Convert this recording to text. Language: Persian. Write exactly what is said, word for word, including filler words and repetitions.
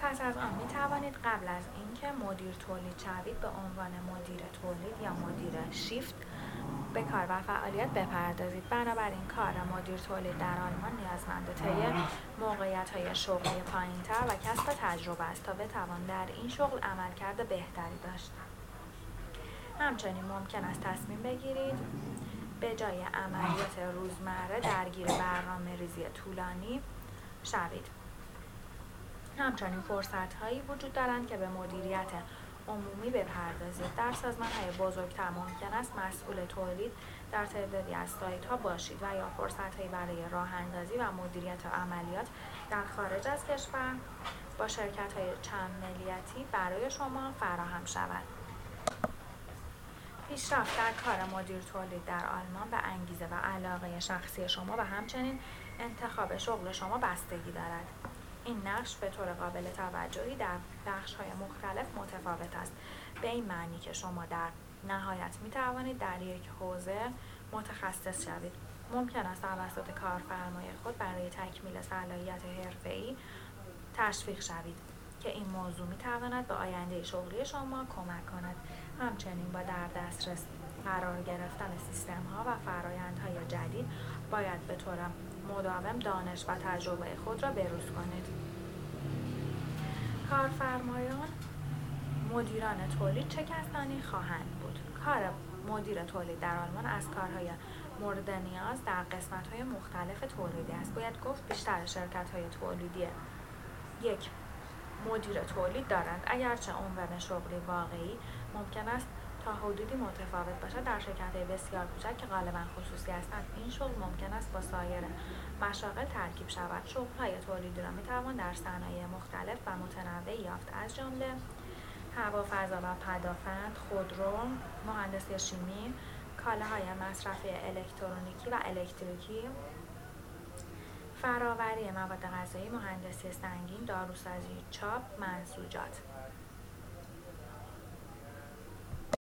پس از آن می توانید قبل از اینکه مدیر تولید شوید به عنوان مدیر تولید یا مدیر شیفت به کار و فعالیت بپردازید. بنابراین کار مدیر تولید در آلمان نیازمند طی موقعیت‌های شغلی پایین‌تر و کسب تجربه است تا بتوان در این شغل عملکرد بهتری داشت. همچنین ممکن است تصمیم بگیرید به جای عملیات روزمره درگیر برنامه‌ریزی طولانی شوید. همچنین فرصت‌هایی وجود دارند که به مدیریت عمومی بپردازید. در سازمان‌های بزرگتر ممکن است مسئول تولید در تعدادی از سایت‌ها باشید و یا فرصت‌هایی برای راه‌اندازی و مدیریت عملیات در خارج از کشور با شرکت‌های چند ملیتی برای شما فراهم شود. پیشرفت در کار مدیر تولید در آلمان به انگیزه و علاقه شخصی شما و همچنین انتخاب شغل شما بستگی دارد. این نقش به طور قابل توجهی در بخش‌های مختلف متفاوت است، به این معنی که شما در نهایت می توانید در یک حوزه متخصص شوید. ممکن است توسط کارفرمای خود برای تکمیل صلاحیت حرفه‌ای تشویق شوید که این موضوع می تواند به آینده شغلی شما کمک کند. همچنین با در دسترس قرار گرفتن سیستم‌ها و فرآیندهای جدید باید به طور مداوم دانش و تجربه خود را بروز کنید. کارفرمایان مدیران تولید چه کسانی خواهند بود؟ کار مدیر تولید در آلمان از کارهای مورد نیاز در قسمت‌های مختلف تولیدی است. باید گفت بیشتر شرکت‌های تولیدی یک مدیر تولید دارند، اگرچه عنوان شغلی واقعی ممکن است تا حدودی متفاوت باشد. در شرکت‌های بسیار کوچک که غالباً خصوصی هستند، این شغل ممکن است با سایر مشاغل ترکیب شود. شغل‌های تولیدی را می‌توان در صنایع مختلف و متنوعی یافت، از جمله هوا، فضا و پدافند، خودرو، مهندسی شیمی، کالاهای مصرفی الکترونیکی و الکتریکی، فرآوری مواد غذایی، مهندسی سنگین، داروسازی، چاپ، منسوجات.